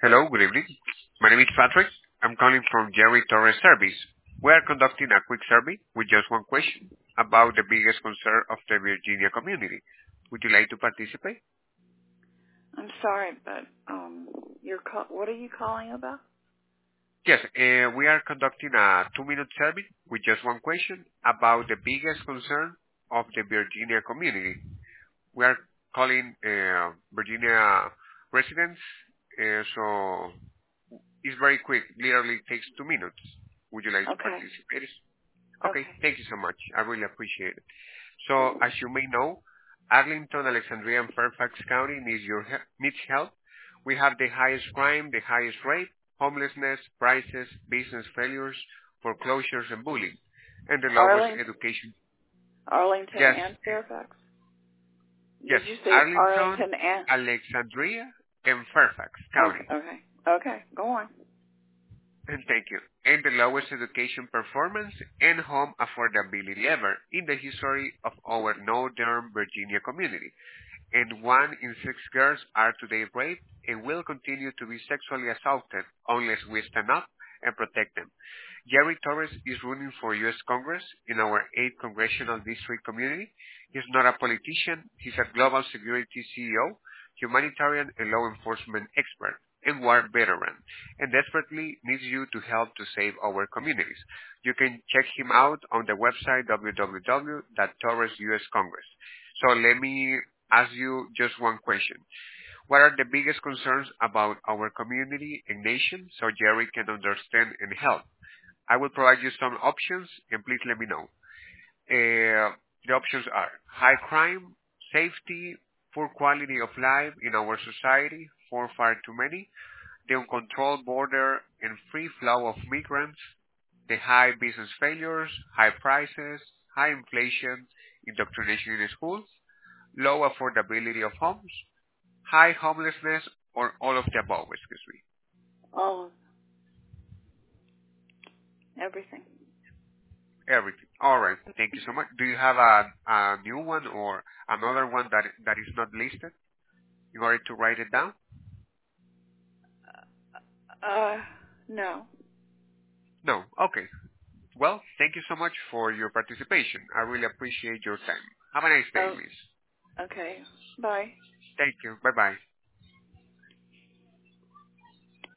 Hello, good evening. My name is Patrick. I'm calling from Jerry Torres Service. We are conducting a quick survey with just one question about the biggest concern of the Virginia community. Would you like to participate? I'm sorry, but what are you calling about? Yes, we are conducting a 2-minute survey with just one question about the biggest concern of the Virginia community. We are calling Virginia residents, so it's very quick. Literally takes 2 minutes. Would you like to Okay. participate? Okay, Okay. thank you so much. I really appreciate it. So, as you may know, Arlington, Alexandria, and Fairfax County needs help. We have the highest crime, the highest rape, homelessness, prices, business failures, foreclosures, and bullying, and the lowest education. Arlington Yes, and Fairfax? yes, Did you say Arlington, Arlington and? Alexandria, and Fairfax County. Okay. Go on. And thank you. And the lowest education performance and home affordability ever in the history of our Northern Virginia community. And 1 in 6 girls are today raped and will continue to be sexually assaulted unless we stand up and protect them. Jerry Torres is running for U.S. Congress in our 8th Congressional District community. He's not a politician. He's a global security CEO, humanitarian and law enforcement expert, and war veteran, and desperately needs you to help to save our communities. You can check him out on the website www.torresuscongress. So let me ask you just one question. What are the biggest concerns about our community and nation so Jerry can understand and help? I will provide you some options, and please let me know. The options are high crime, safety, poor quality of life in our society, for far too many, the uncontrolled border and free flow of migrants, the high business failures, high prices, high inflation, indoctrination in schools, low affordability of homes, high homelessness, or all of the above, excuse me. Oh, everything. Everything. All right. Thank you so much. Do you have a new one or another one that is not listed in order to write it down? No. No. Okay. Well, thank you so much for your participation. I really appreciate your time. Have a nice day, Oh, Miss. okay. Bye. Thank you. Bye-bye.